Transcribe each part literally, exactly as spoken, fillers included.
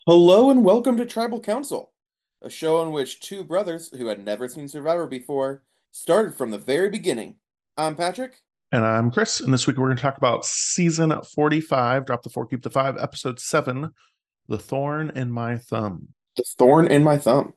Hello and welcome to Tribal Council, a show in which two brothers who had never seen Survivor before started from the very beginning. I'm Patrick. And I'm Chris, and this week we're going to talk about season forty-five, Drop the Four, Keep the Five, episode seven, The Thorn in My Thumb. The thorn in my thumb.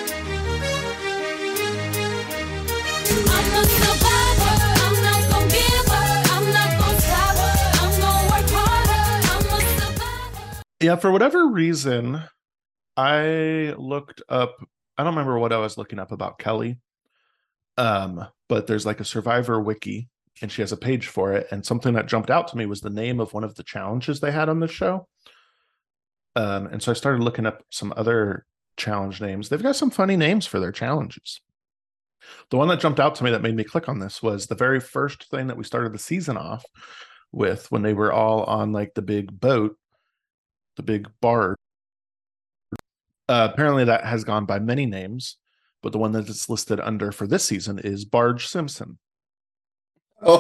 I'm a survivor. I'm not gonna give up. I'm not gonna stop. I'm gonna work harder. I'm a survivor. Yeah, for whatever reason, I looked up, I don't remember what I was looking up about Kelly, um, but there's like a Survivor wiki, and she has a page for it. And something that jumped out to me was the name of one of the challenges they had on the show. Um, and so I started looking up some other challenge names. They've got some funny names for their challenges. The one that jumped out to me that made me click on this was the very first thing that we started the season off with when they were all on like the big boat, the big barge. Uh, apparently, that has gone by many names, but the one that it's listed under for this season is Barge Simpson. Oh,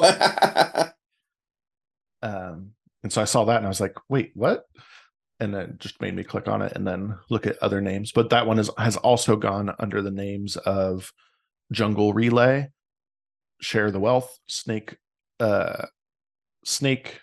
Um, and so I saw that and I was like, wait, what? And it just made me click on it and then look at other names. But that one is has also gone under the names of Jungle Relay, Share the Wealth, Snake, uh, Snake,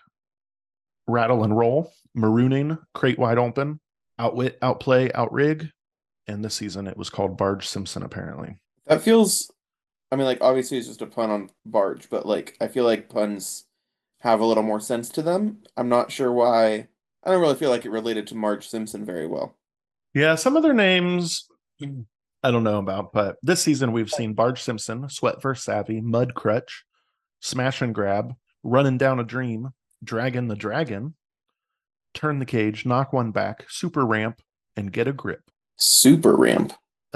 Rattle and Roll, Marooning, Crate Wide Open, Outwit, Outplay, Outrig, and this season it was called Barge Simpson. Apparently, that feels, I mean, like, obviously it's just a pun on barge, but like, I feel like puns have a little more sense to them. I'm not sure why. I don't really feel like it related to Marge Simpson very well. yeah, some other names I don't know about, but this season we've seen Barge Simpson, Sweat vs. Savvy, Mud Crutch, Smash and Grab, Running Down a Dream, Dragon the Dragon, Turn the Cage, Knock One Back, Super Ramp, and Get a Grip. Super ramp.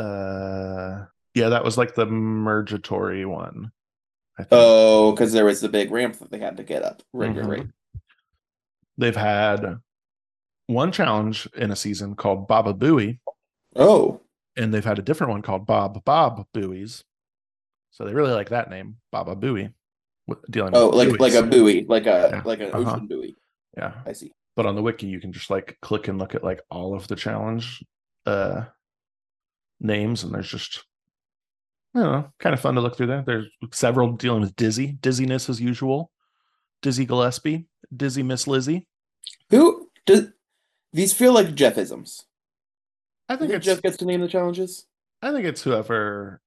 Uh, yeah, that was like the mergatory one, I think. Oh, because there was the big ramp that they had to get up. Right, right, right. Mhm. They've had one challenge in a season called Baba Booey, Oh, and they've had a different one called Bob Bob Buoys. So they really like that name, Baba Booey, with, dealing oh, with like like buoys. a buoy, like a Yeah. like an Uh huh. ocean buoy. Yeah. I see. But on the wiki, you can just like click and look at like all of the challenge uh names, and there's just I don't know, kind of fun to look through there. There's several dealing with Dizzy, dizziness as usual, Dizzy Gillespie, Dizzy Miss Lizzie. Who does these feel like Jeffisms? I You think think it's Jeff gets to name the challenges? I think it's whoever.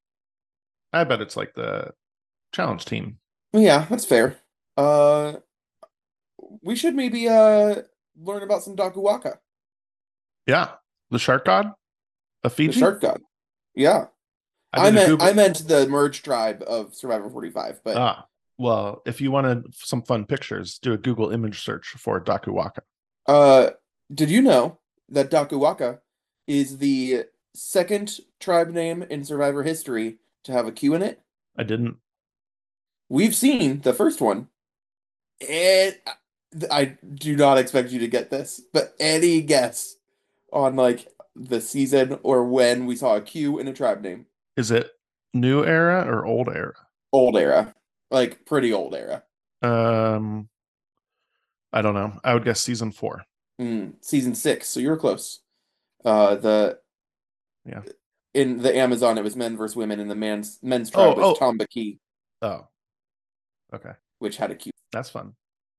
I bet it's like the challenge team. Yeah, that's fair. Uh, we should maybe uh learn about some Dakuwaka, Yeah, the Shark God of the Fiji. shark god. Yeah, I I did a meant I Google. meant the merge tribe of Survivor forty-five, but Ah, well, if you wanted some fun pictures, do a Google image search for Dakuwaka. uh, did you know that Dakuwaka is the second tribe name in Survivor history to have a Q in it? I didn't. We've seen the first one. And I do not expect you to get this, but any guess on like the season or when we saw a Q in a tribe name? Is it new era or old era? Old era, like pretty old era. Um, I don't know. I would guess season four. Mm, season six, so you were close. Uh, the Yeah. in the Amazon, it was men versus women, and the men's men's Oh, tribe was oh, Tambaki, oh. Okay, which had a Q. that's fun.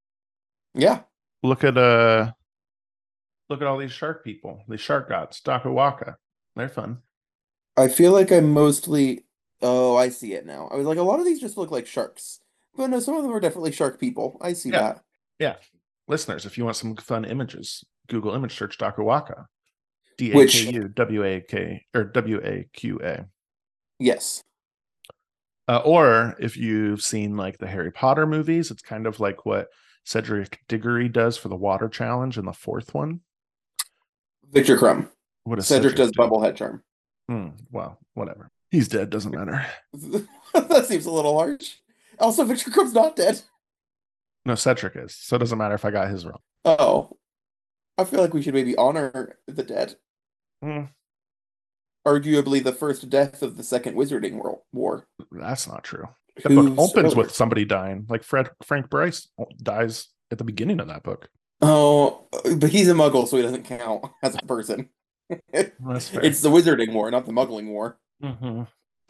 Yeah, Look at uh, look at all these shark people. These shark gods, Dakuwaka. They're fun. I feel like I mostly. Oh, I see it now. I was like, a lot of these just look like sharks, but no, some of them are definitely shark people. I see Yeah, that. yeah. Listeners, if you want some fun images, Google image search Dakuwaka. D A K Which, U W A K or W A Q A. yes. Uh, or if you've seen like the Harry Potter movies, it's kind of like what Cedric Diggory does for the water challenge in the fourth one. Victor Crumb. What does Cedric Cedric does do? bubblehead charm. Hmm, well, whatever. He's dead, doesn't matter. That seems a little harsh. Also, Victor Crumb's not dead. No, Cedric is. So it doesn't matter if I got his wrong. Oh, I feel like we should maybe honor the dead. Hmm, Arguably the first death of the Second Wizarding World War. that's not true. That book Who, opens spoiler. with somebody dying. Like Fred Frank Bryce dies at the beginning of that book. Oh, but he's a Muggle, so he doesn't count as a person. That's fair. It's the Wizarding War, not the Muggling War. Mhm.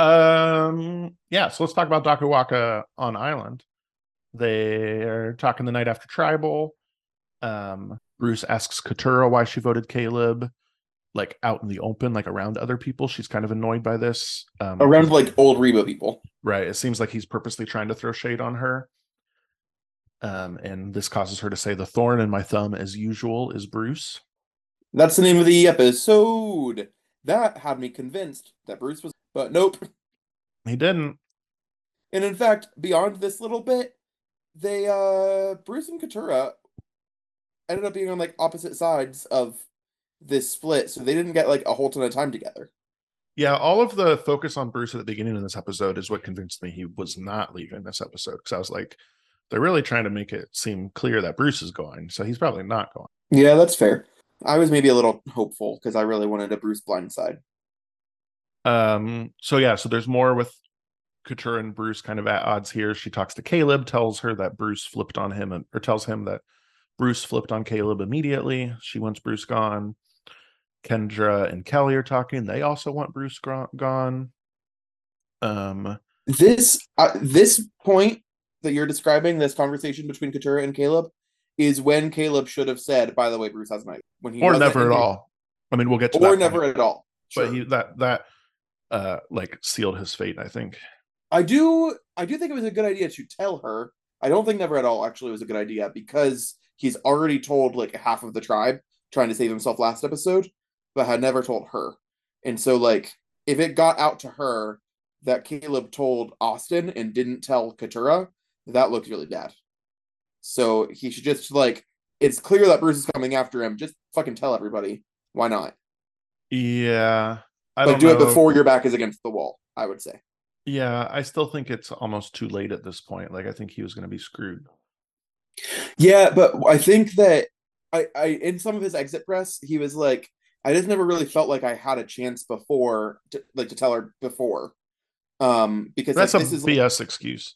Um, yeah, so let's talk about Dakuwaka on Island. They are talking the night after Tribal. Um, Bruce asks Katura why she voted Caleb, like out in the open, like around other people. She's kind of annoyed by this. Um, Around like old Reba people. right. It seems like he's purposely trying to throw shade on her. Um, and this causes her to say the thorn in my thumb, as usual, is Bruce. That's the name of the episode. That had me convinced that Bruce was, but nope. He didn't. And in fact, beyond this little bit, they uh Bruce and Katura ended up being on like opposite sides of this split, so they didn't get like a whole ton of time together. Yeah, all of the focus on Bruce at the beginning of this episode is what convinced me he was not leaving this episode. Because I was like, they're really trying to make it seem clear that Bruce is going, so he's probably not going. Yeah, that's fair. I was maybe a little hopeful because I really wanted a Bruce blindside. Um, so yeah, so there's more with Katura and Bruce kind of at odds here. She talks to Caleb, tells her that Bruce flipped on him, and, or tells him that Bruce flipped on Caleb immediately. She wants Bruce gone. Kendra and Kelly are talking. They also want Bruce gro- gone. Um, This uh, this point that you're describing, this conversation between Katura and Caleb, is when Caleb should have said, "By the way, Bruce has an idea." When he or wasn't never in at the- all. I mean, we'll get to or that never point, at all. but Sure. he that that uh like sealed his fate, I think. I do I do think it was a good idea to tell her. I don't think never at all actually was a good idea because he's already told like half of the tribe trying to save himself last episode, but had never told her. And so like if it got out to her that Caleb told Austin and didn't tell Katura, that looked really bad. So he should just like it's clear that Bruce is coming after him. Just fucking tell everybody. Why not? Yeah, I But don't do know. it before your back is against the wall, I would say. Yeah, I still think it's almost too late at this point. Like, I think he was going to be screwed. Yeah, but I think that I, I in some of his exit press, he was like, I just never really felt like I had a chance before, to, like to tell her before, um, because That's like, a this is B like, S excuse.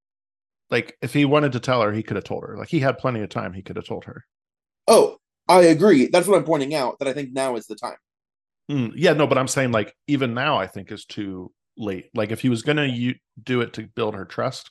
Like, if he wanted to tell her, he could have told her. Like, he had plenty of time. He could have told her. oh, I agree. That's what I'm pointing out. That I think now is the time. Mm, yeah, no, but I'm saying like even now, I think is too late. Like, if he was going to u- do it to build her trust,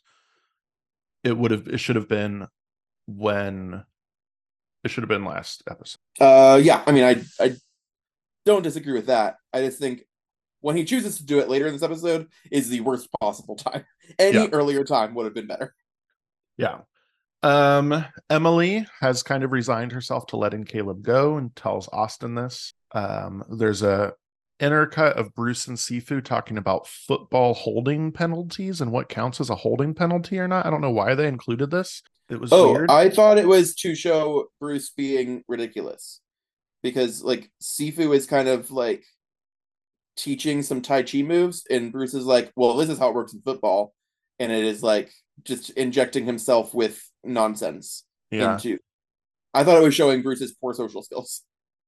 it would have. It should have been when. It should have been last episode. Uh, yeah, I mean, I I don't disagree with that. I just think when he chooses to do it later in this episode is the worst possible time. Any Yeah. earlier time would have been better. Yeah. Um, Emily has kind of resigned herself to letting Caleb go and tells Austin this. Um, there's a intercut of Bruce and Sifu talking about football holding penalties and what counts as a holding penalty or not. I don't know why they included this. It was Oh, weird. I thought it was to show Bruce being ridiculous because like Sifu is kind of like teaching some Tai Chi moves, and Bruce is like, well, this is how it works in football. And it is like just injecting himself with nonsense yeah. into. I thought it was showing Bruce's poor social skills.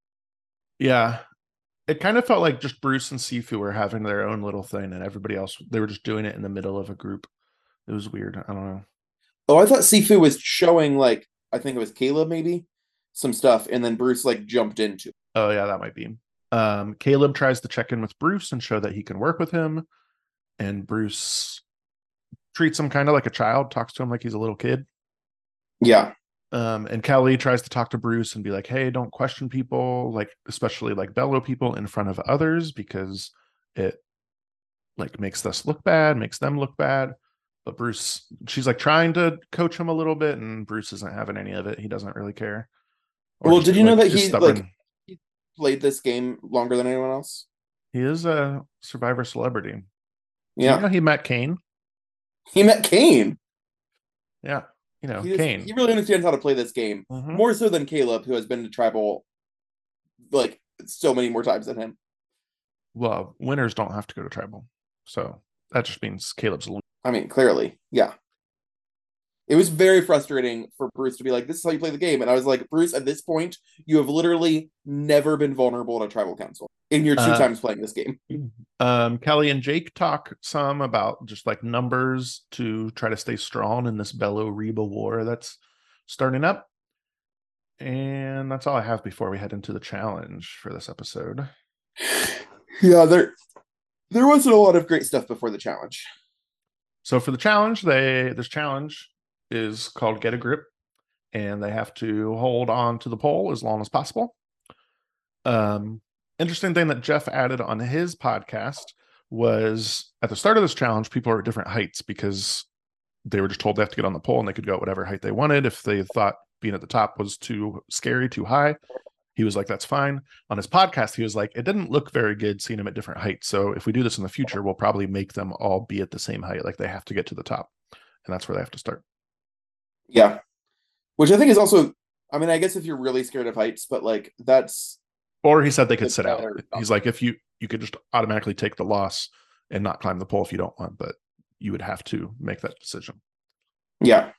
Yeah. It kind of felt like just Bruce and Sifu were having their own little thing and everybody else, they were just doing it in the middle of a group. It was weird. I don't know. Oh, I thought Sifu was showing like, I think it was Caleb maybe, some stuff, and then Bruce like jumped into it. Oh, yeah, that might be. Um, Caleb tries to check in with Bruce and show that he can work with him. And Bruce treats him kind of like a child, talks to him like he's a little kid. Yeah. Um, and Kelly tries to talk to Bruce and be like, hey, don't question people, like especially like bellow people in front of others because it like makes us look bad, makes them look bad. But Bruce, she's like trying to coach him a little bit, and Bruce isn't having any of it. He doesn't really care. Or Well, just, did you know like, that just he stubborn. like he played this game longer than anyone else? He is a Survivor celebrity. Do Yeah. you know he met Kane? He met Kane. Yeah. You know, He, just- Kane. he really understands how to play this game Mhm. more so than Caleb, who has been to tribal like so many more times than him. Well, winners don't have to go to tribal. So that just means Caleb's a loser. I mean, clearly, yeah. It was very frustrating for Bruce to be like, "This is how you play the game," and I was like, "Bruce, at this point, you have literally never been vulnerable to tribal council in your two Uh, times playing this game." Um, Kelly and Jake talk some about just like numbers to try to stay strong in this Bello Reba war that's starting up. And that's all I have before we head into the challenge for this episode. Yeah, there there wasn't a lot of great stuff before the challenge. So for the challenge, they this challenge is called Get a Grip, and they have to hold on to the pole as long as possible. Um, interesting thing that Jeff added on his podcast was at the start of this challenge, people are at different heights because they were just told they have to get on the pole and they could go at whatever height they wanted. If they thought being at the top was too scary, too high, he was like, that's fine. On his podcast, he was like, it didn't look very good seeing them at different heights. So if we do this in the future, we'll probably make them all be at the same height. Like they have to get to the top. And that's where they have to start. Yeah. Which I think is also, I mean, I guess if you're really scared of heights, but like that's Or he said they could It's sit out. better. He's like, if you you could just automatically take the loss and not climb the pole if you don't want, but you would have to make that decision. yeah.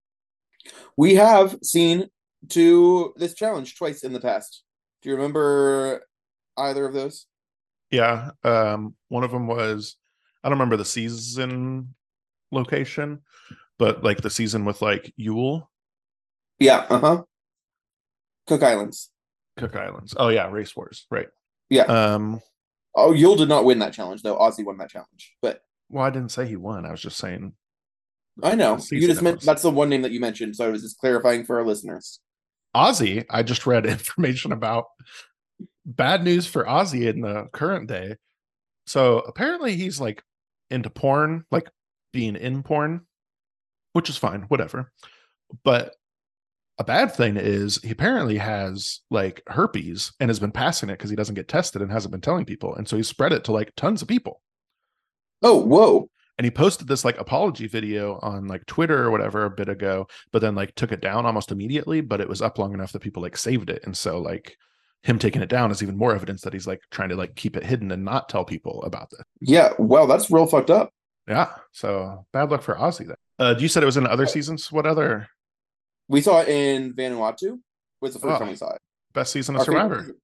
We have seen to this challenge twice in the past. Do you remember either of those? Yeah. Um, one of them was, I don't remember the season location, but like the season with like Yule, Yeah, uh-huh. Cook Islands. Cook Islands. Oh yeah, Race Wars, right? Yeah. Um, Oh, Yule did not win that challenge though. Ozzy won that challenge. But well, I didn't say he won. I was just saying I know. the You season just it meant was. that's the one name that you mentioned, so I was just clarifying for our listeners. Ozzy. I just read information about bad news for Ozzy in the current day. So apparently he's like into porn, like being in porn, which is fine, whatever. But a bad thing is he apparently has like herpes and has been passing it because he doesn't get tested and hasn't been telling people. And so he spread it to like tons of people. Oh, whoa. And he posted this like apology video on like Twitter or whatever a bit ago, but then like took it down almost immediately. But it was up long enough that people like saved it. And so like him taking it down is even more evidence that he's like trying to like keep it hidden and not tell people about this. Yeah, wow, that's real fucked up. Yeah. So bad luck for Ozzy then. Uh, you said it was in other seasons. What other We saw it in Vanuatu. Was the first Oh. time we saw it. best season of Our favorite Survivor? season.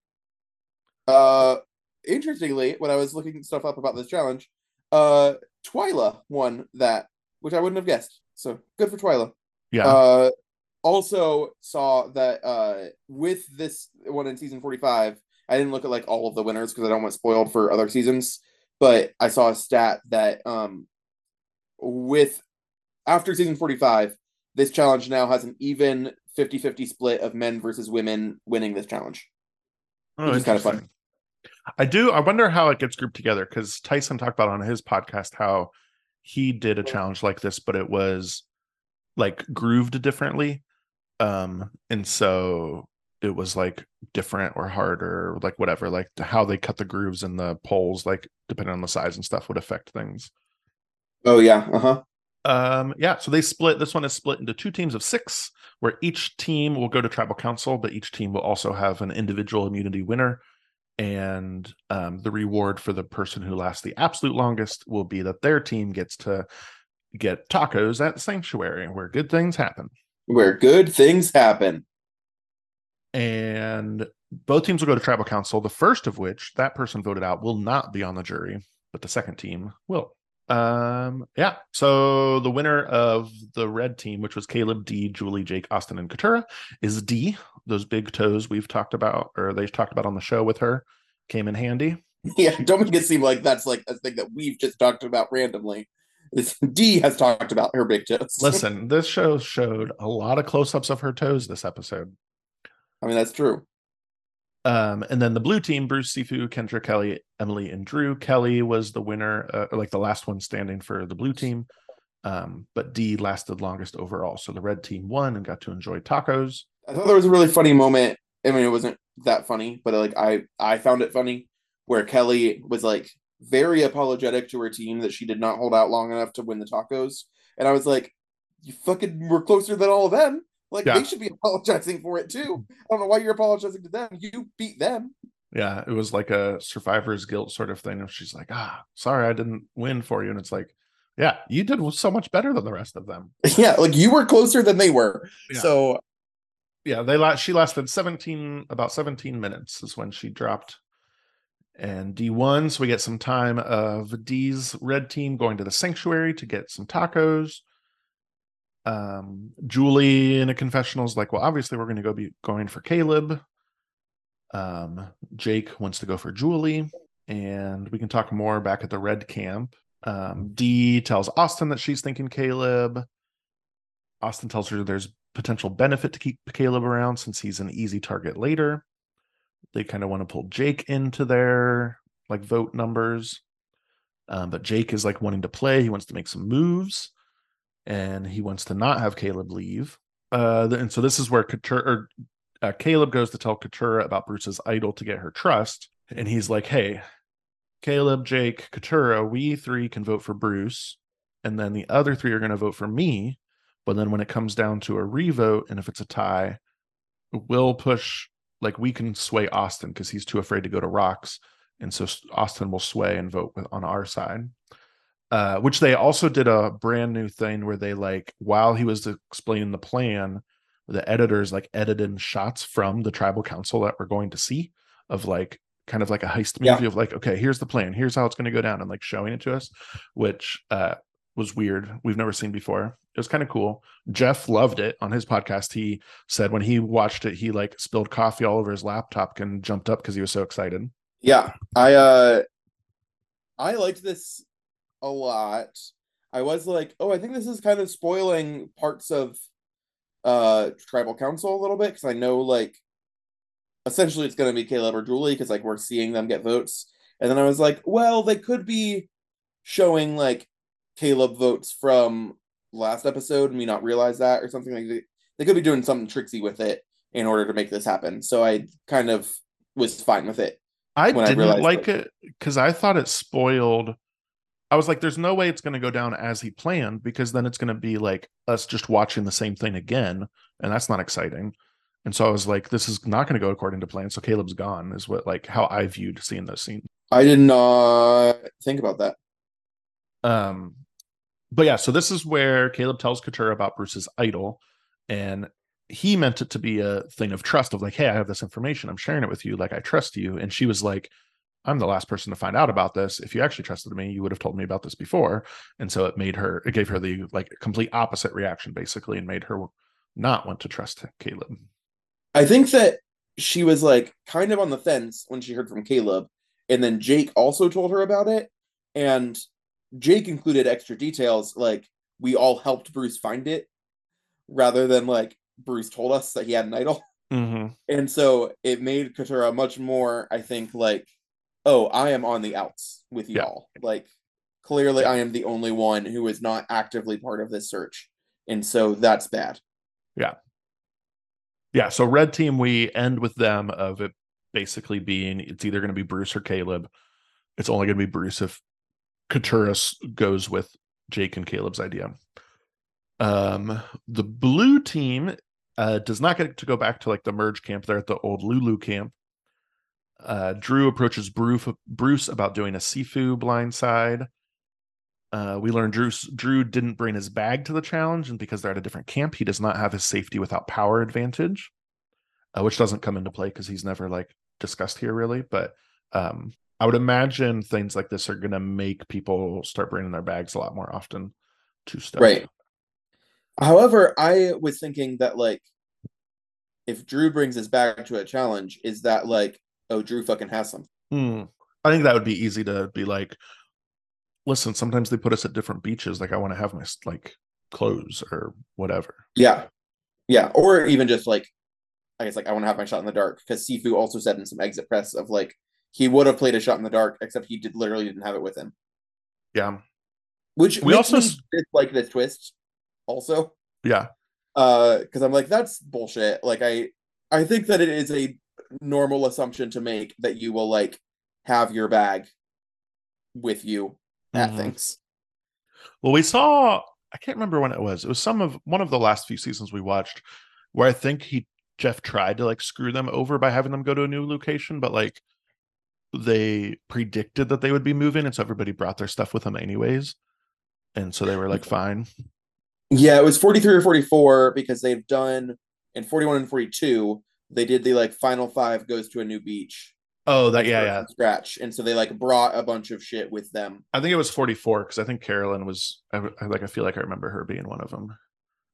Uh, interestingly, when I was looking stuff up about this challenge, uh, Twyla won that, which I wouldn't have guessed. So good for Twyla. Yeah. Uh, also saw that uh, with this one in season forty-five, I didn't look at like all of the winners because I don't want spoiled for other seasons. But I saw a stat that um, with after season forty-five, this challenge now has an even fifty-fifty split of men versus women winning this challenge. Oh, which is kinda fun. interesting. I do. I wonder how it gets grouped together because Tyson talked about on his podcast how he did a challenge like this, but it was like grooved differently. Um, and so it was like different or harder, like whatever, like how they cut the grooves in the poles, like depending on the size and stuff, would affect things. Oh yeah, uh-huh. Um, yeah, so they split. This one is split into two teams of six, where each team will go to tribal council, but each team will also have an individual immunity winner. And um, the reward for the person who lasts the absolute longest will be that their team gets to get tacos at Sanctuary, where good things happen. Where good things happen. And both teams will go to tribal council, the first of which that person voted out will not be on the jury, but the second team will. Um, yeah. So the winner of the red team, which was Caleb, D, Julie, Jake, Austin, and Katura, is D. Those big toes we've talked about, or they've talked about on the show with her, came in handy. Yeah, don't make it seem like that's like a thing that we've just talked about randomly. This D has talked about her big toes. Listen, this show showed a lot of close-ups of her toes this episode. I mean, that's true. Um, and then the blue team, Bruce, Sifu, Kendra, Kelly, Emily, and Drew. Kelly was the winner, uh, like the last one standing for the blue team. Um, but D lasted longest overall. So the red team won and got to enjoy tacos. I thought there was a really funny moment. I mean, it wasn't that funny, but like I, I found it funny where Kelly was like very apologetic to her team that she did not hold out long enough to win the tacos. And I was like, you fucking were closer than all of them. Like Yeah. they should be apologizing for it too. I don't know why you're apologizing to them. You beat them. Yeah, it was like a survivor's guilt sort of thing. And she's like, ah, sorry, I didn't win for you. And it's like, yeah, you did so much better than the rest of them. Yeah, like you were closer than they were. Yeah. So Yeah, they last she lasted seventeen, about seventeen minutes is when she dropped. And D won, so we get some time of D's red team going to the sanctuary to get some tacos. Um, Julie in a confessional is like, well, obviously we're going to go be going for Caleb. Um, Jake wants to go for Julie, and we can talk more back at the red camp. Um, Dee tells Austin that she's thinking Caleb. Austin tells her there's potential benefit to keep Caleb around since he's an easy target later. They kind of want to pull Jake into their like vote numbers. Um, but Jake is like wanting to play. He wants to make some moves, and he wants to not have Caleb leave. Uh, and so this is where Katurah, or, uh, Caleb goes to tell Katurah about Bruce's idol to get her trust. And he's like, hey, Caleb, Jake, Katurah, we three can vote for Bruce. And then the other three are going to vote for me. But then when it comes down to a revote, and if it's a tie, we'll push, like we can sway Austin because he's too afraid to go to rocks. And so Austin will sway and vote with, on our side. Uh, which they also did a brand new thing where they like, while he was explaining the plan, the editors like edited shots from the tribal council that we're going to see of like kind of like a heist movie Yeah. of like, okay, here's the plan, here's how it's going to go down, and like showing it to us, which uh, was weird. We've never seen before. It was kind of cool. Jeff loved it on his podcast. He said when he watched it, he like spilled coffee all over his laptop and jumped up because he was so excited. Yeah, I uh, I liked this a lot. I was like, oh, I think this is kind of spoiling parts of uh tribal council a little bit because I know like essentially it's going to be Caleb or Julie because like we're seeing them get votes, and then I was like, well, they could be showing like Caleb votes from last episode and me not realize that or something like that. They could be doing something tricksy with it in order to make this happen. So I kind of was fine with it. I When I didn't realized like that- it because I thought it spoiled. I was like, there's no way it's going to go down as he planned because then it's going to be like us just watching the same thing again. And that's not exciting. And so I was like, this is not going to go according to plan. So Caleb's gone is what like how I viewed seeing those scenes. I did not think about that. Um, but yeah, so this is where Caleb tells Katurah about Bruce's idol, and he meant it to be a thing of trust of like, hey, I have this information, I'm sharing it with you, like I trust you. And she was like, I'm the last person to find out about this. If you actually trusted me, you would have told me about this before. And so it made her, it gave her the like complete opposite reaction basically, and made her not want to trust Caleb. I think that she was like kind of on the fence when she heard from Caleb, and then Jake also told her about it, and Jake included extra details like we all helped Bruce find it rather than like Bruce told us that he had an idol. Mm-hmm. And so it made Katurah much more, I think, like, oh, I am on the outs with Yeah. y'all. Like, clearly I am the only one who is not actively part of this search. And so that's bad. Yeah, so red team, we end with them of it basically being it's either going to be Bruce or Caleb. It's only going to be Bruce if Katurah goes with Jake and Caleb's idea. Um, the blue team uh, does not get to go back to like the merge camp. They're at the old Lulu camp. Uh, Drew approaches Bruce, Bruce about doing a Sifu blindside. Uh, we learned Drew, Drew didn't bring his bag to the challenge, and because they're at a different camp, he does not have his safety without power advantage, uh, which doesn't come into play because he's never like discussed here really. But um, I would imagine things like this are going to make people start bringing their bags a lot more often to stuff. Right. However, I was thinking that like if Drew brings his bag to a challenge, is that like, oh, Drew fucking has some. Hmm. I think that would be easy to be like, listen, sometimes they put us at different beaches. Like I want to have my like clothes or whatever. Yeah. Yeah. Or even just like, I guess like I want to have my shot in the dark because Sifu also said in some exit press of like he would have played a shot in the dark, except he did literally didn't have it with him. Yeah. Which We makes also me dislike this twist also. Yeah. Uh, because I'm like, that's bullshit. Like I I think that it is a normal assumption to make that you will like have your bag with you at Mhm. things. Well, we saw, I can't remember when it was. It was some of one of the last few seasons we watched where I think he Jeff tried to like screw them over by having them go to a new location, but like they predicted that they would be moving, and so everybody brought their stuff with them anyways. And so they were like, fine. Yeah, it was forty-three or forty-four because they've done in forty-one and forty-two, they did the like final five goes to a new beach. Oh, that yeah, start yeah. from scratch. And so they like brought a bunch of shit with them. I think it was forty-four because I think Carolyn was I, I like I feel like I remember her being one of them.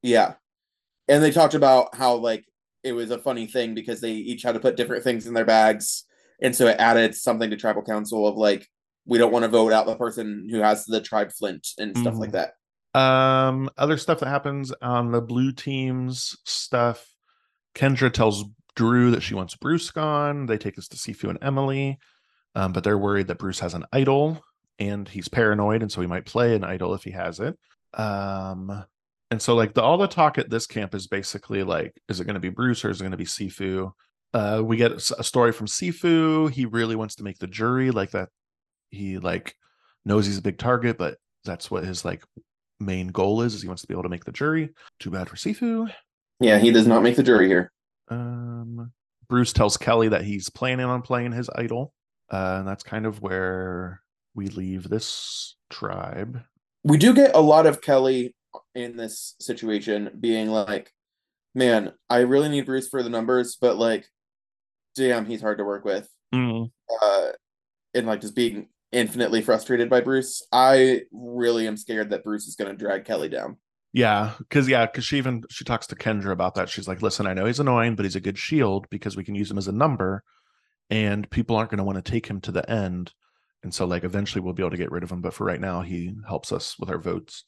Yeah. And they talked about how like it was a funny thing because they each had to put different things in their bags. And so it added something to tribal council of like, we don't want to vote out the person who has the tribe flint and stuff like Mhm. that. Um, other stuff that happens on the blue team's stuff. Kendra tells Drew that she wants Bruce gone. They take us to Sifu and Emily, um, but they're worried that Bruce has an idol and he's paranoid, and so he might play an idol if he has it. Um, and so like the all the talk at this camp is basically like, is it going to be Bruce or is it going to be Sifu? Uh, we get a story from Sifu. He really wants to make the jury like that. He like knows he's a big target, but that's what his like main goal is, is he wants to be able to make the jury. Too bad for Sifu. Yeah, he does not make the jury here. Um, Bruce tells Kelly that he's planning on playing his idol. Uh, and that's kind of where we leave this tribe. We do get a lot of Kelly in this situation being like, man, I really need Bruce for the numbers, but like, damn, he's hard to work with. Mm. Uh, and like just being infinitely frustrated by Bruce. I really am scared that Bruce is going to drag Kelly down. Yeah, because yeah, because she even she talks to Kendra about that. She's like, listen, I know he's annoying, but he's a good shield because we can use him as a number, and people aren't going to want to take him to the end. And so like eventually we'll be able to get rid of him, but for right now he helps us with our votes.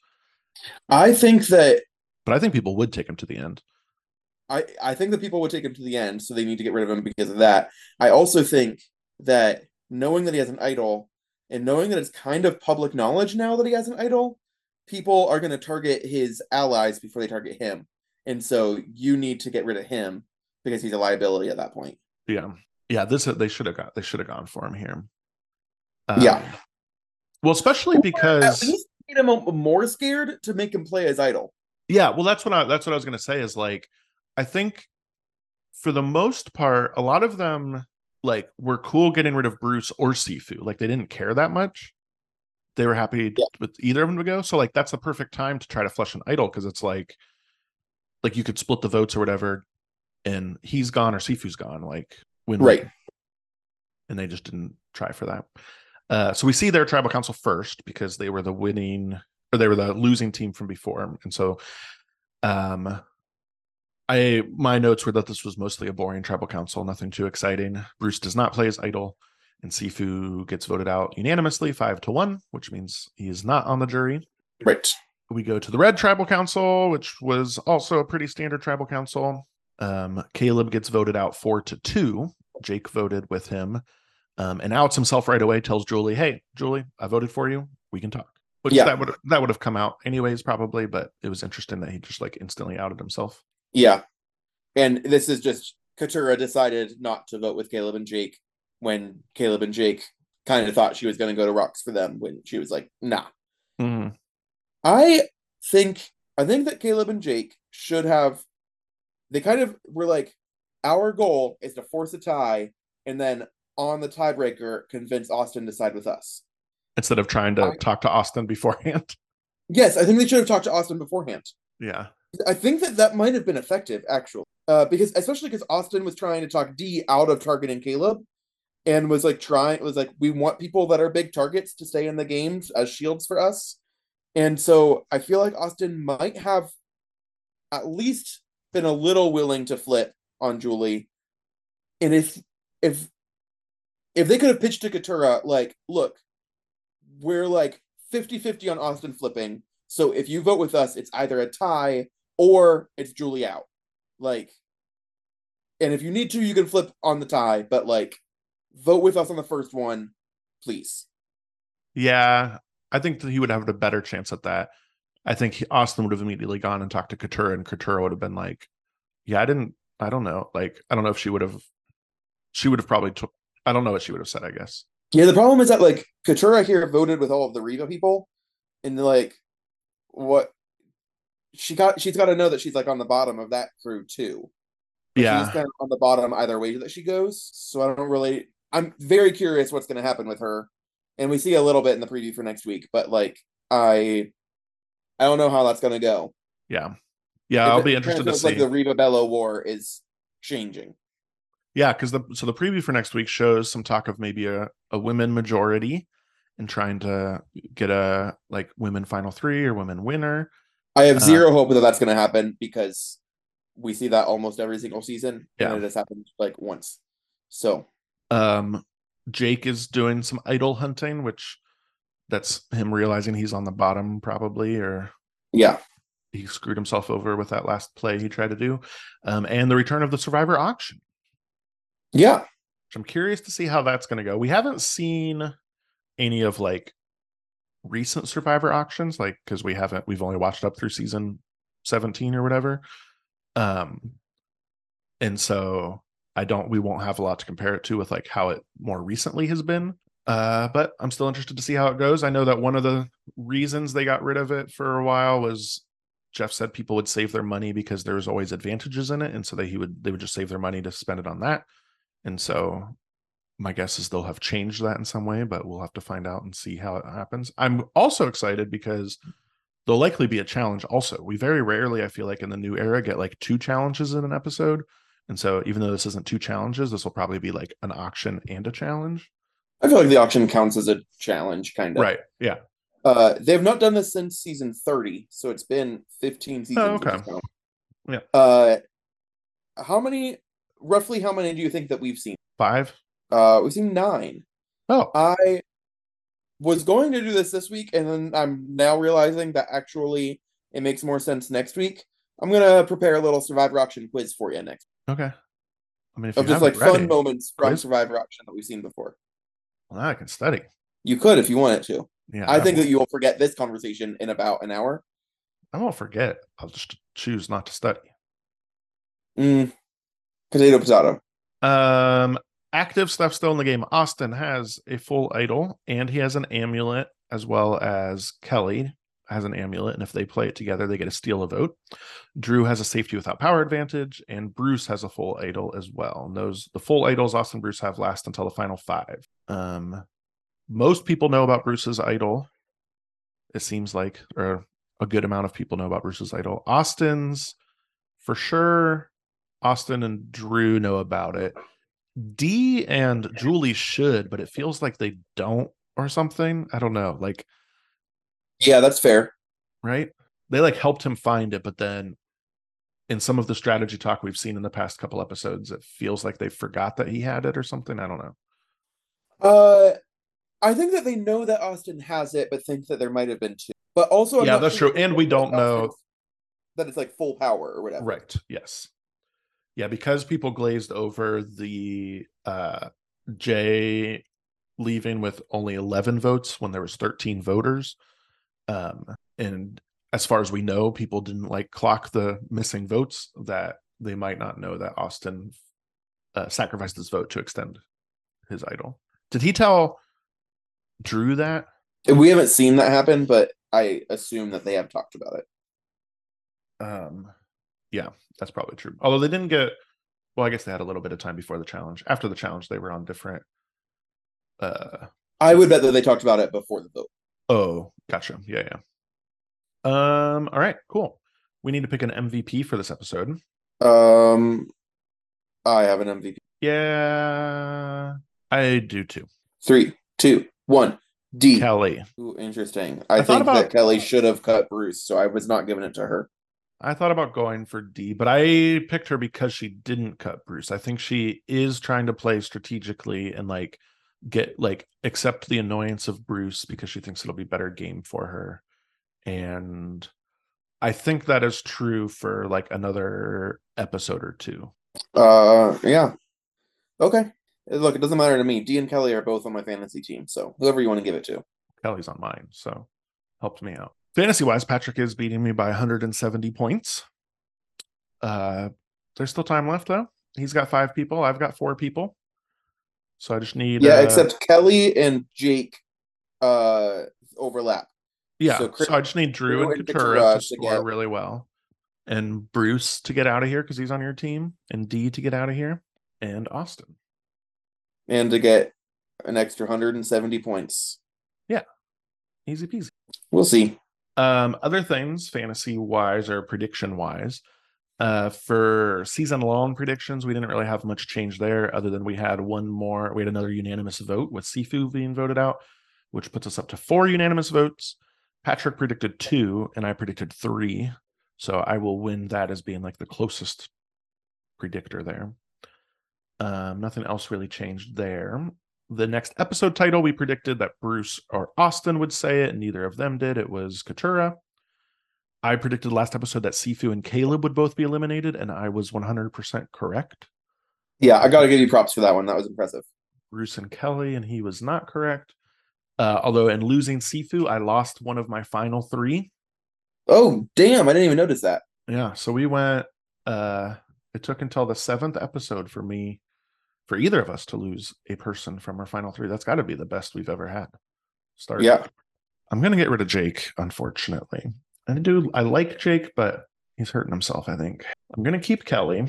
I think that But I think people would take him to the end. I, I think that people would take him to the end, so they need to get rid of him because of that. I also think that knowing that he has an idol and knowing that it's kind of public knowledge now that he has an idol, people are going to target his allies before they target him. And so you need to get rid of him because he's a liability at that point. Yeah, yeah. This they should have got they should have gone for him here. Um, Yeah. Well, especially At because least made him more scared to make him play his idol. yeah, well, that's what I that's what I was going to say is like, I think for the most part, a lot of them like were cool getting rid of Bruce or Sifu. Like they didn't care that much. They were happy Yeah. with either of them to go. So like that's the perfect time to try to flush an idol because it's like, like you could split the votes or whatever, and he's gone or Sifu's gone. Like when Right. and they just didn't try for that. Uh, so we see their tribal council first because they were the winning or they were the losing team from before, and so um, I my notes were that this was mostly a boring tribal council, nothing too exciting. Bruce does not play his idol, and Sifu gets voted out unanimously, five to one, which means he is not on the jury. Right. We go to the red tribal council, which was also a pretty standard tribal council. Um, Caleb gets voted out four to two. Jake voted with him, um, and outs himself right away. Tells Julie, "Hey, Julie, I voted for you. We can talk." Which Yeah. that would that would have come out anyways, probably. But it was interesting that he just like instantly outed himself. Yeah. And this is just Katura decided not to vote with Caleb and Jake when Caleb and Jake kind of thought she was going to go to Rocks for them when she was like, nah. Mm. I think I think that Caleb and Jake should have they kind of were like, our goal is to force a tie and then on the tiebreaker convince Austin to side with us. Instead of trying to I- talk to Austin beforehand. Yes, I think they should have talked to Austin beforehand. Yeah. I think that that might have been effective, actually, uh, because especially because Austin was trying to talk D out of targeting Caleb, and was like trying was like we want people that are big targets to stay in the games as shields for us, and so I feel like Austin might have at least been a little willing to flip on Julie, and if if if they could have pitched to Katura like, look, we're like fifty-fifty on Austin flipping, so if you vote with us, it's either a tie or it's Julie out. Like, and if you need to, you can flip on the tie, but like, vote with us on the first one, please. Yeah. I think that he would have a better chance at that. I think he, Austin would have immediately gone and talked to Katura, and Katura would have been like, yeah, I didn't, I don't know. Like, I don't know if she would have, she would have probably took, I don't know what she would have said, I guess. Yeah, the problem is that like Katura here voted with all of the Reva people, and like, what she got, she's got to know that she's like on the bottom of that crew too. But Yeah. she's kind of on the bottom either way that she goes. So I don't really. I'm very curious what's going to happen with her, and we see a little bit in the preview for next week. But like, I, I don't know how that's going to go. Yeah. Yeah. It- I'll be it interested kinda to feels see. like the Reva Bello war is changing. Yeah, because the so the preview for next week shows some talk of maybe a, a women majority and trying to get a like women final three or women winner. I have Uh, zero hope that that's going to happen because we see that almost every single season, and Yeah. it has happened like once. So Um, Jake is doing some idol hunting, which that's him realizing he's on the bottom probably, or yeah, he screwed himself over with that last play he tried to do. Um, and the return of the Survivor auction, yeah, which I'm curious to see how that's going to go. We haven't seen any of like recent Survivor auctions, like because we haven't, we've only watched up through season seventeen or whatever. Um, and so I don't, we won't have a lot to compare it to with like how it more recently has been. Uh, but I'm still interested to see how it goes. I know that one of the reasons they got rid of it for a while was Jeff said people would save their money because there was always advantages in it, and so they he would they would just save their money to spend it on that. And so my guess is they'll have changed that in some way, but we'll have to find out and see how it happens. I'm also excited because there'll likely be a challenge also. We very rarely, I feel like in the new era, get like two challenges in an episode. And so even though this isn't two challenges, this will probably be like an auction and a challenge. I feel like the auction counts as a challenge, kind of. Right. Yeah. Uh, they have not done this since season thirty, so it's been fifteen seasons. Oh, okay. which is kind of- Yeah. Uh, how many, roughly, how many do you think that we've seen? Five. Uh, we've seen nine. Oh, I was going to do this this week, and then I'm now realizing that actually it makes more sense next week. I'm gonna prepare a little Survivor auction quiz for you next, okay. I mean, if of you just have like it ready, fun moments from Quiz? Survivor auction that we've seen before. well, I can study. You could if you wanted to. Yeah. I think won't, that you will forget this conversation in about an hour. I won't forget. I'll just choose not to study. Mm, potato, potato. Um, active stuff still in the game. Austin has a full idol, and he has an amulet, as well as Kelly has an amulet. And if they play it together, they get to steal a vote. Drew has a safety without power advantage, and Bruce has a full idol as well. And those the full idols Austin and Bruce have last until the final five. Um, most people know about Bruce's idol. It seems like, or a good amount of people know about Bruce's idol. Austin's for sure. Austin and Drew know about it. Dee and Julie should, but it feels like they don't or something. I don't know. Like, Yeah, that's fair. right? They like helped him find it, but then in some of the strategy talk we've seen in the past couple episodes, it feels like they forgot that he had it or something. I don't know. Uh, I think that they know that Austin has it, but think that there might have been two. But also, I'm Yeah, not that's sure true. that And we that don't know. Austin's- that it's like full power or whatever. Right. Yes. Yeah, because people glazed over the uh Jay leaving with only eleven votes when there was thirteen voters. Um, and as far as we know, people didn't like clock the missing votes, that they might not know that Austin uh, sacrificed his vote to extend his idol. Did he tell Drew that? We haven't seen that happen, but I assume that they have talked about it. Um, yeah, that's probably true. Although they didn't get, well, I guess they had a little bit of time before the challenge. After the challenge, they were on different. Uh, I would bet that they talked about it before the vote. oh, gotcha. Yeah, yeah. Um, all right, cool. We need to pick an M V P for this episode. Um, I have an M V P. Yeah, I do too. Three, two, one. D. Kelly. Ooh, interesting. I, I thought think that about- Kelly should have cut Bruce, so I was not giving it to her. I thought about going for D, but I picked her because she didn't cut Bruce. I think she is trying to play strategically and like get like accept the annoyance of Bruce because she thinks it'll be better game for her. And I think that is true for like another episode or two. Uh, yeah. Okay. Look, it doesn't matter to me. D and Kelly are both on my fantasy team, so whoever you want to give it to. Kelly's on mine, so helped me out. Fantasy wise, Patrick is beating me by one hundred seventy points. Uh, there's still time left though. He's got five people. I've got four people. So I just need Yeah, uh, except Kelly and Jake uh overlap. yeah. so So, Chris- I just need Drew Drew and and Katura Katura to to score get- really well, and Bruce to get out of here because he's on your team, and D to get out of here, and Austin. And to get an extra one hundred seventy points. Easy peasy. We'll see. Um, other things, fantasy wise or prediction wise, uh, for season long predictions, we didn't really have much change there, other than we had one more. We had another unanimous vote with Sifu being voted out, which puts us up to four unanimous votes. Patrick predicted two, and I predicted three. So I will win that as being like the closest predictor there. Um, nothing else really changed there. The next episode title, we predicted that Bruce or Austin would say it, and neither of them did. It was Katura. I predicted last episode that Sifu and Caleb would both be eliminated, and I was one hundred percent correct. Yeah, I got to give you props for that one. That was impressive. Bruce and Kelly, and he was not correct. Uh, although in losing Sifu, I lost one of my final three. Oh, damn. I didn't even notice that. Yeah, so we went, uh, it took until the seventh episode for me, for either of us to lose a person from our final three. That's got to be the best we've ever had. Start. Yeah. I'm going to get rid of Jake, unfortunately. I do, I like Jake, but he's hurting himself, I think. I'm going to keep Kelly.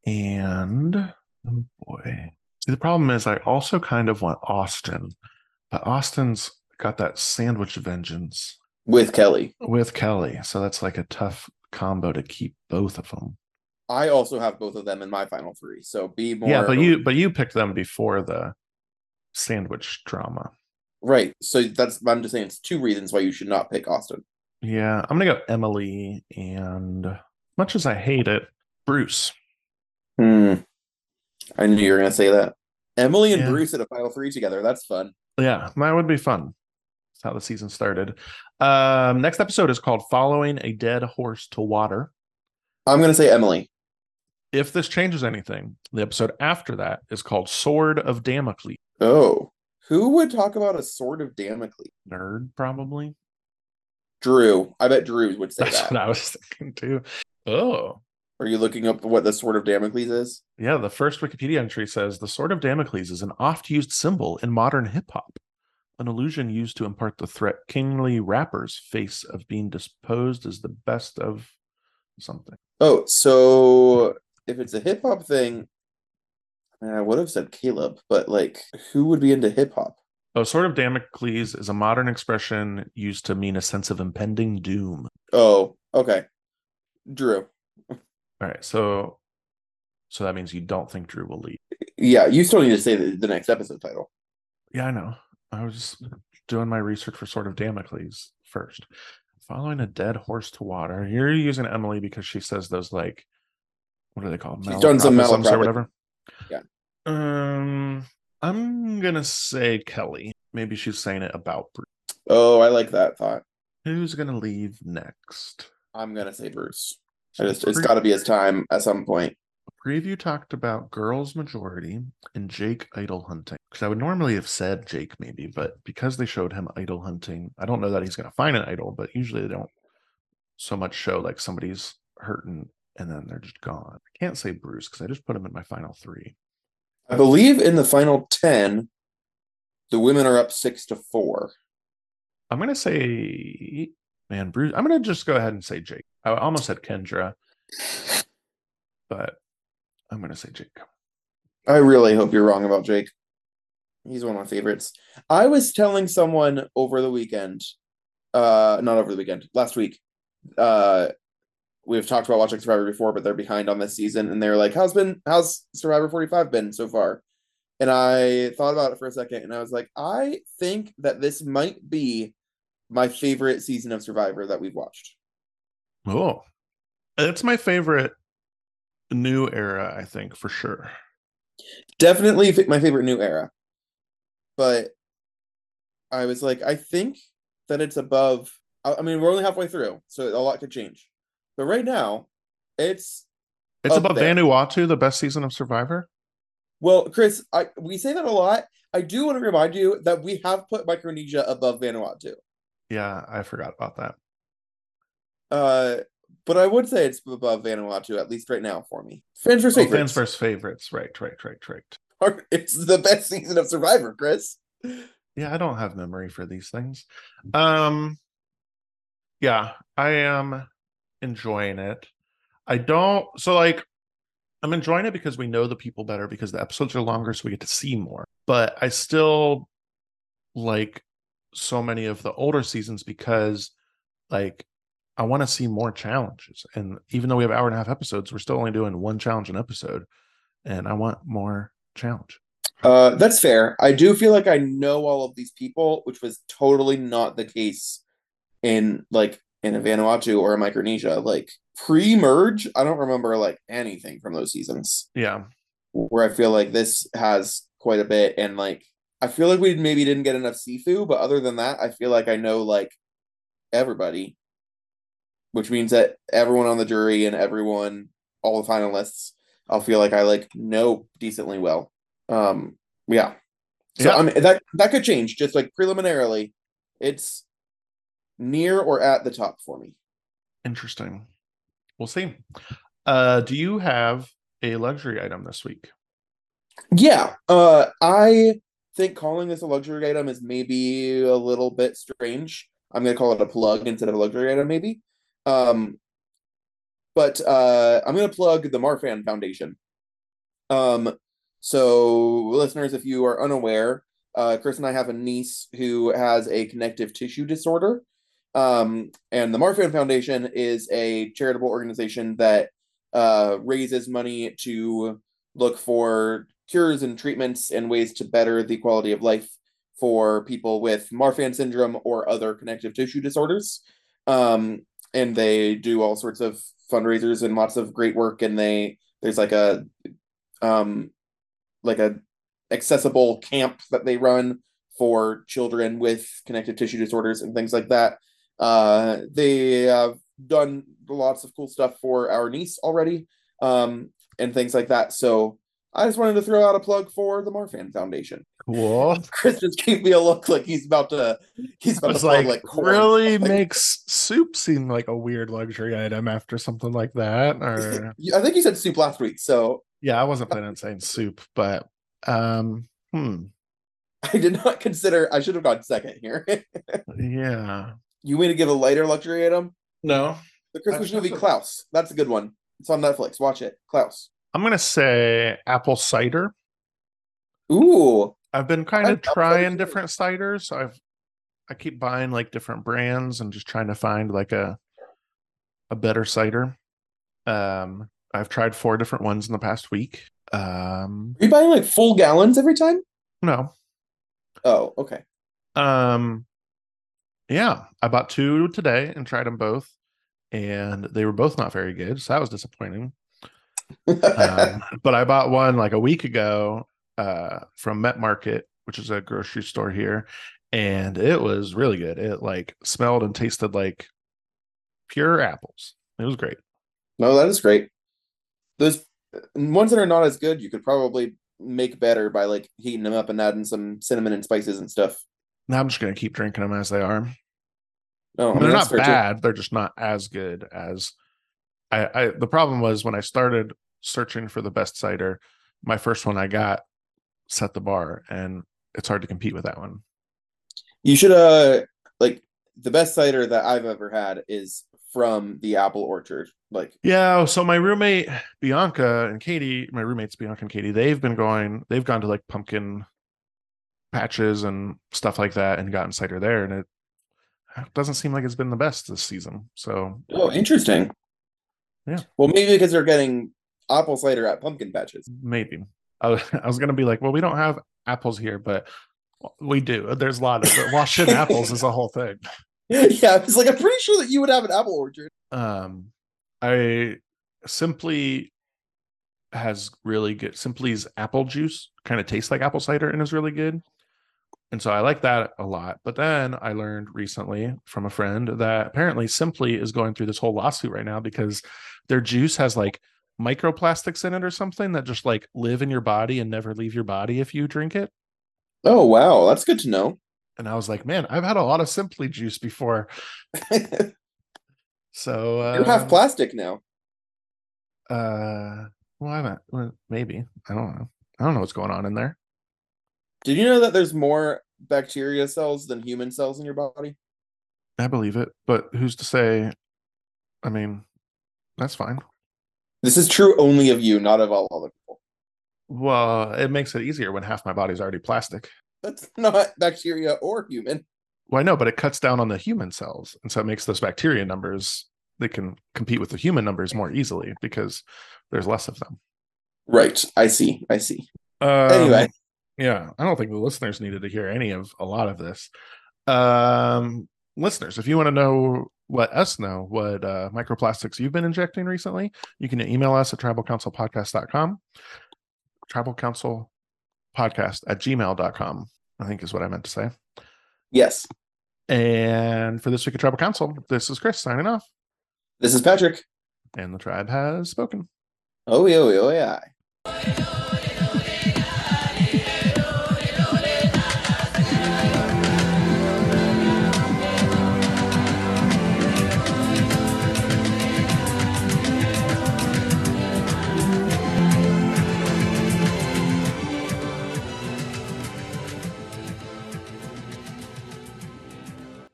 And, oh boy. See, the problem is I also kind of want Austin, but Austin's got that sandwich vengeance With Kelly. with Kelly. So that's like a tough combo to keep both of them. I also have both of them in my final three. So be more. Yeah, but you but you picked them before the sandwich drama. Right. So that's, I'm just saying it's two reasons why you should not pick Austin. Yeah, I'm gonna go Emily, and as much as I hate it, Bruce. Hmm. I knew you were going to say that. Emily and Yeah. Bruce at a final three together. That's fun. Yeah, that would be fun. That's how the season started. Um, next episode is called Following a Dead Horse to Water. I'm going to say Emily. If this changes anything, the episode after that is called Sword of Damocles. Oh. Who would talk about a sword of Damocles? Nerd, probably. Drew. I bet Drew would say That's that. what I was thinking too. Oh, Are you looking up what the sword of Damocles is? yeah. The first Wikipedia entry says the Sword of Damocles is an oft-used symbol in modern hip-hop, an illusion used to impart the threat kingly rappers face of being disposed as the best of something. Oh, so if it's a hip hop thing, I mean, I would have said Caleb, but like, who would be into hip hop? Oh, Sword of Damocles is a modern expression used to mean a sense of impending doom. Oh, okay. Drew. All right, so so that means you don't think Drew will lead. Yeah, you still need to say the, the next episode title. Yeah, I know. I was just doing my research for Sword of Damocles first. Following a dead horse to water. You're using Emily because she says those, like, what are they called? She's done some Malapropisms malaprop- or whatever. Yeah. Um, I'm gonna say Kelly. Maybe she's saying it about Bruce. Oh, I like that thought. Who's gonna leave next? I'm gonna say Bruce. So I just it's pre- got to be his time at some point. preview talked about girls majority and Jake idol hunting. Because I would normally have said Jake maybe, but because they showed him idol hunting, I don't know that he's gonna find an idol, but usually they don't so much show like somebody's hurting and then they're just gone. I can't say Bruce because I just put him in my final three. I believe in the final ten, the women are up six to four. I'm gonna say, man, Bruce. I'm gonna just go ahead and say Jake. I almost said Kendra, but I'm gonna say Jake. I really hope you're wrong about Jake. He's one of my favorites. I was telling someone over the weekend, uh, not over the weekend, last week. Uh, we've talked about watching Survivor before, but they're behind on this season, and they're like, "How's been? How's Survivor forty-five been so far?" And I thought about it for a second, and I was like, I think that this might be my favorite season of Survivor that we've watched. Oh, it's my favorite new era, I think, for sure. Definitely fi- my favorite new era. But I was like, I think that it's above. I I mean, we're only halfway through, so a lot could change. But right now, it's It's Up above there. Vanuatu, the best season of Survivor. well, Chris. I we say that a lot. I do want to remind you that we have put Micronesia above Vanuatu. Yeah, I forgot about that. Uh, but I would say it's above Vanuatu at least right now for me. Fans versus Oh, favorites. fans versus favorites. Right, right, right, right. It's the best season of Survivor, Chris. Yeah, I don't have memory for these things. Um, yeah, I am enjoying it. I don't. So, like, I'm enjoying it because we know the people better because the episodes are longer, so we get to see more. But I still like so many of the older seasons because, like, I want to see more challenges. And even though we have hour and a half episodes, we're still only doing one challenge an episode, and I want more challenge. Uh, that's fair. I do feel like I know all of these people, which was totally not the case in like in a Vanuatu or a Micronesia. Like pre-merge, I don't remember like anything from those seasons. Yeah. Where I feel like this has quite a bit, and like I feel like we maybe didn't get enough Sifu, but other than that, I feel like I know like everybody, which means that everyone on the jury and everyone, all the finalists, I'll feel like I like know decently well. Um, yeah. So Yeah. I mean that that could change. Just like preliminarily, it's near or at the top for me. Interesting. We'll see. Uh, do you have a luxury item this week? Yeah. Uh, I think calling this a luxury item is maybe a little bit strange. I'm gonna call it a plug instead of a luxury item, maybe. Um, but uh, I'm gonna plug the Marfan Foundation. Um, so listeners, if you are unaware, uh, Chris and I have a niece who has a connective tissue disorder. Um, and the Marfan Foundation is a charitable organization that uh, raises money to look for cures and treatments and ways to better the quality of life for people with Marfan syndrome or other connective tissue disorders. Um, and they do all sorts of fundraisers and lots of great work. And they there's like a um, like a accessible camp that they run for children with connective tissue disorders and things like that. Uh, they have done lots of cool stuff for our niece already, um, and things like that. So I just wanted to throw out a plug for the Marfan Foundation. Cool. Chris just gave me a look like he's about to he's I about to was plug like, like corn. really Like, makes soup seem like a weird luxury item after something like that. Or I think you said soup last week, so yeah, I wasn't planning on saying soup, but um, hmm, I did not consider. I should have gone second here. yeah, You want to give a lighter luxury item? no, The Christmas I- movie Klaus. That's a good one. It's on Netflix. Watch it. Klaus. I'm gonna say apple cider. Ooh. I've been kind I of love cider trying too. different ciders. I've I keep buying like different brands and just trying to find like a a better cider. Um, I've tried four different ones in the past week. Um, Are you buying like full gallons every time? no, Oh, okay. um, yeah, I bought two today and tried them both, and they were both not very good, so that was disappointing. Um, but I bought one like a week ago uh, from Met Market, which is a grocery store here, and it was really good. It like smelled and tasted like pure apples. It was great. No, that is great. Those ones that are not as good, you could probably make better by like heating them up and adding some cinnamon and spices and stuff. Now I'm just gonna keep drinking them as they are. No, I mean They're that's not fair too. bad. They're just not as good as I, I. The problem was when I started searching for the best cider, my first one I got set the bar, and it's hard to compete with that one. You should uh like the best cider that I've ever had is from the apple orchard. Like Yeah. So my roommate Bianca and Katie, my roommates Bianca and Katie, they've been going. They've gone to like pumpkin patches and stuff like that, and gotten cider there, and it doesn't seem like it's been the best this season. So oh, interesting. Yeah. Well, maybe because they're getting apple cider at pumpkin patches. maybe I was, I was gonna be like, well, we don't have apples here, but we do. There's a lot of it. Washington apples is a whole thing. Yeah, it's like I'm pretty sure that you would have an apple orchard. Um, I Simply has really good. Simply's apple juice kind of tastes like apple cider and is really good. And so I like that a lot. But then I learned recently from a friend that apparently Simply is going through this whole lawsuit right now because their juice has like microplastics in it or something that just like live in your body and never leave your body if you drink it. Oh wow, that's good to know. And I was like, man, I've had a lot of Simply juice before. So uh, You're half plastic now. uh well, I haven't well, maybe. I don't know. I don't know what's going on in there. Did you know that there's more bacteria cells than human cells in your body? I believe it, but who's to say? I mean, that's fine. This is true only of you, not of all other people. Well, it makes it easier when half my body's already plastic. That's not bacteria or human. Well, I know, but it cuts down on the human cells, and so it makes those bacteria numbers, they can compete with the human numbers more easily because there's less of them. Right. I see. I see. Um, Anyway. yeah, I don't think the listeners needed to hear any of a lot of this. Um, listeners, if you want to know, let us know what uh, microplastics you've been injecting recently, you can email us at tribal council podcast dot com, tribal council podcast at gmail dot com, I think is what I meant to say. Yes. And for this week of Tribal Council, this is Chris signing off, This is Patrick. and the tribe has spoken. Oh, yeah, oh, yeah. Oi, oi.